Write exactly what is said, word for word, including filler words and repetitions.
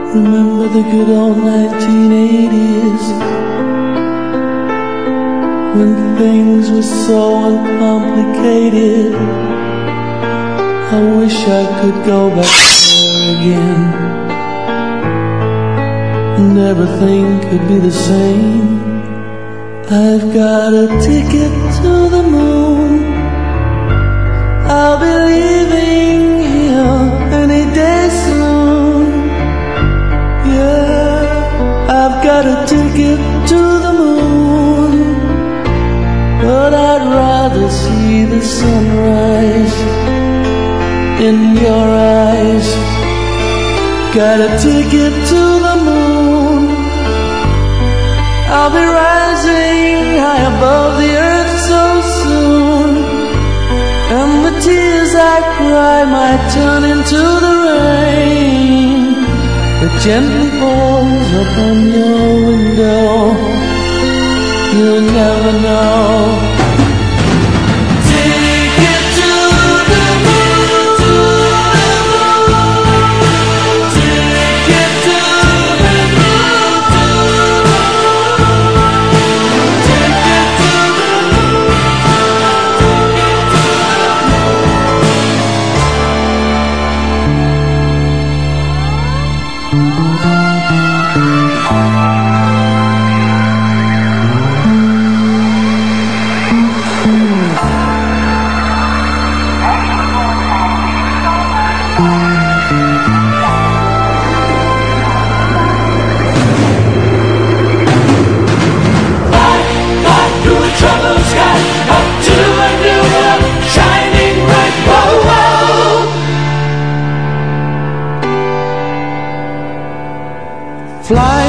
Remember the good old nineteen eighties, when things were so uncomplicated. I wish I could go back there again, and everything could be the same. I've got a ticket to the moon. I'll be leaving here any day soon. Yeah, I've got a ticket to the moon, but I'd rather see the sunrise in your eyes. Got a ticket to the moon. I'll be rising high above the earth so soon, and the tears I cry might turn into the rain that gently falls upon your window. You'll never know. Ticket to the moon, ticket to the moon, ticket to the fly